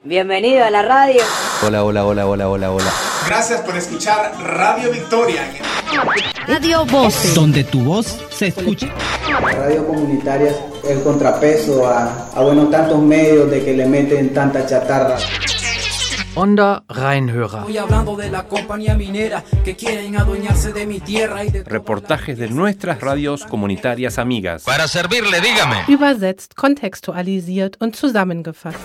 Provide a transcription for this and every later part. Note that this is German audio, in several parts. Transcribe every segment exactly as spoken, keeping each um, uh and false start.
Bienvenido a la radio. Hola, hola, hola, hola, hola, hola. Gracias por escuchar Radio Victoria. Radio Voces, donde tu voz se escucha. Radio comunitaria es el contrapeso a, a bueno, tantos medios de que le meten tanta chatarra. Onda Rheinhörer. Voy hablando de la compañía minera que quieren adueñarse de mi tierra y de reportajes de nuestras radios comunitarias amigas. Para servirle, dígame. Übersetzt, kontextualisiert und zusammengefasst.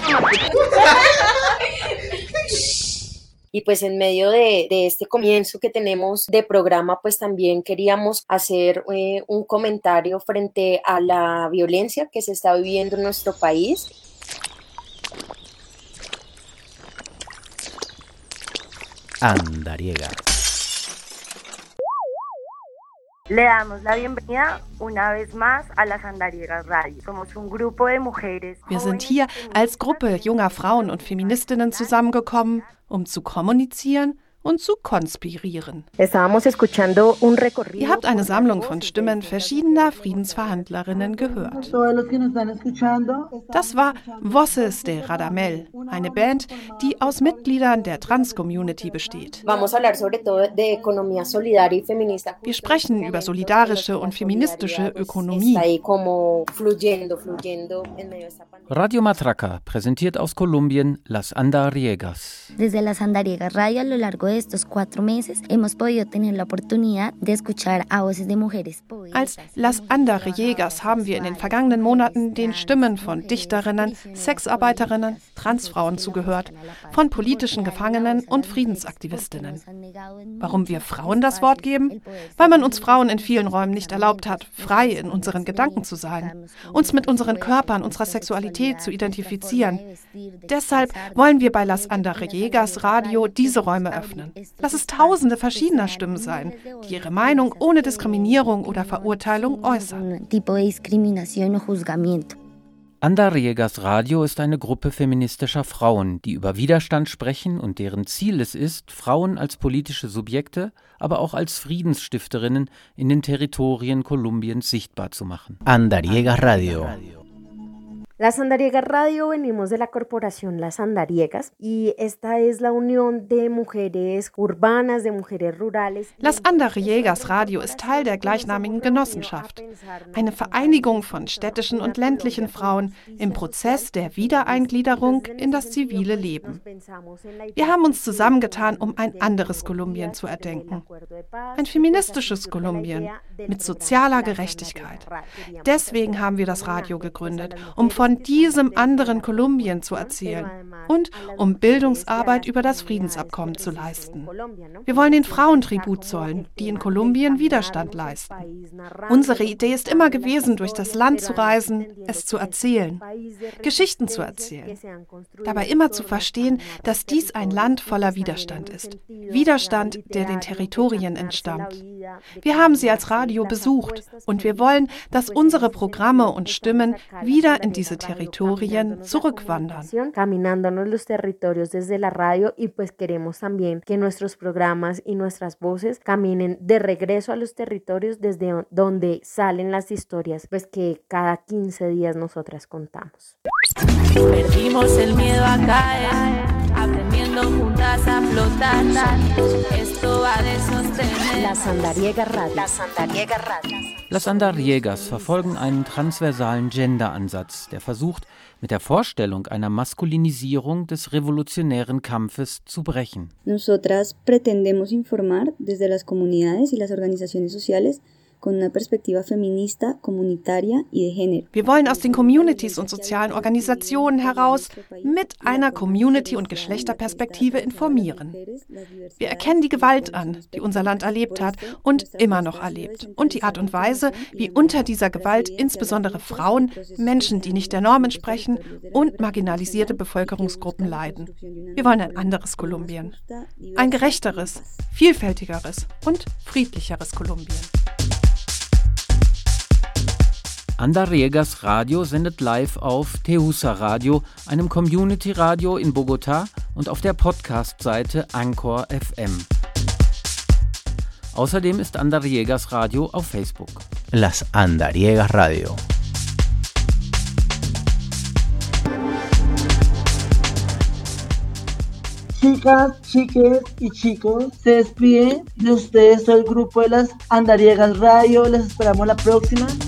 Y pues en medio de, de este comienzo que tenemos de programa, pues también queríamos hacer eh, un comentario frente a la violencia que se está viviendo en nuestro país. Andariega. Le damos la bienvenida una vez más a las Andariegas Radio. Somos un grupo de mujeres. Wir sind hier als Gruppe junger Frauen und Feministinnen zusammengekommen, um zu kommunizieren und zu konspirieren. Estábamos escuchando un recorrido. Ihr habt eine Sammlung von Stimmen verschiedener Friedensverhandlerinnen gehört. Das war Voces de Radamel, eine Band, die aus Mitgliedern der Trans-Community besteht. Vamos a hablar sobre todo de economía solidaria y feminista. Wir sprechen über solidarische und feministische Ökonomie. Radio Matraca präsentiert aus Kolumbien Las Andariegas. Desde Las Andariegas Radio a lo largo de estos cuatro meses hemos podido tener la oportunidad de escuchar a voces de mujeres. Als Las Andariegas haben wir in den vergangenen Monaten den Stimmen von Dichterinnen, Sexarbeiterinnen, Transfrauen zugehört, von politischen Gefangenen und Friedensaktivistinnen. Warum wir Frauen das Wort geben? Weil man uns Frauen in vielen Räumen nicht erlaubt hat, frei in unseren Gedanken zu sein, uns mit unseren Körpern, unserer Sexualität zu identifizieren. Deshalb wollen wir bei Las Andariegas Radio diese Räume öffnen. Lass es tausende verschiedener Stimmen sein, die ihre Meinung ohne Diskriminierung oder Verurteilung äußern. Andariegas Radio ist eine Gruppe feministischer Frauen, die über Widerstand sprechen und deren Ziel es ist, Frauen als politische Subjekte, aber auch als Friedensstifterinnen in den Territorien Kolumbiens sichtbar zu machen. Andariegas Radio. Las Andariegas Radio venimos de la corporación Las Andariegas y esta es la unión de mujeres urbanas, de mujeres rurales. Las Andariegas Radio ist Teil der gleichnamigen Genossenschaft, eine Vereinigung von städtischen und ländlichen Frauen im Prozess der Wiedereingliederung in das zivile Leben. Wir haben uns zusammengetan, um ein anderes Kolumbien zu erdenken. Ein feministisches Kolumbien mit sozialer Gerechtigkeit. Deswegen haben wir das Radio gegründet, um von von diesem anderen Kolumbien zu erzählen und um Bildungsarbeit über das Friedensabkommen zu leisten. Wir wollen den Frauen Tribut zollen, die in Kolumbien Widerstand leisten. Unsere Idee ist immer gewesen, durch das Land zu reisen, es zu erzählen, Geschichten zu erzählen. Dabei immer zu verstehen, dass dies ein Land voller Widerstand ist. Widerstand, der den Territorien entstammt. Wir haben sie als Radio besucht und wir wollen, dass unsere Programme und Stimmen wieder in diese Territorien zurückwandern. Caminándonos los territorios desde la radio y pues queremos también que nuestros programas y nuestras voces caminen de regreso a los territorios desde donde salen las historias pues que cada quince días nosotras contamos. Perdimos el miedo a caer, aprendiendo juntas a flotar. Esto va de sostener. Las Andariegas Radio. Las Andariegas Radio. Las Andariegas verfolgen einen transversalen Gender-Ansatz, der versucht, mit der Vorstellung einer Maskulinisierung des revolutionären Kampfes zu brechen. Nosotras pretendemos informar desde las comunidades y las organizaciones sociales con una perspectiva feminista, comunitaria y de género. Wir wollen aus den Communities und sozialen Organisationen heraus mit einer Community- und Geschlechterperspektive informieren. Wir erkennen die Gewalt an, die unser Land erlebt hat und immer noch erlebt. Und die Art und Weise, wie unter dieser Gewalt insbesondere Frauen, Menschen, die nicht der Norm entsprechen und marginalisierte Bevölkerungsgruppen leiden. Wir wollen ein anderes Kolumbien. Ein gerechteres, vielfältigeres und friedlicheres Kolumbien. Andariegas Radio sendet live auf Tehusa Radio, einem Community-Radio in Bogotá und auf der Podcast-Seite Anchor F M. Außerdem ist Andariegas Radio auf Facebook. Las Andariegas Radio. Chicas, chiques y chicos, se despide de ustedes todo el grupo de las Andariegas Radio. Les esperamos la próxima.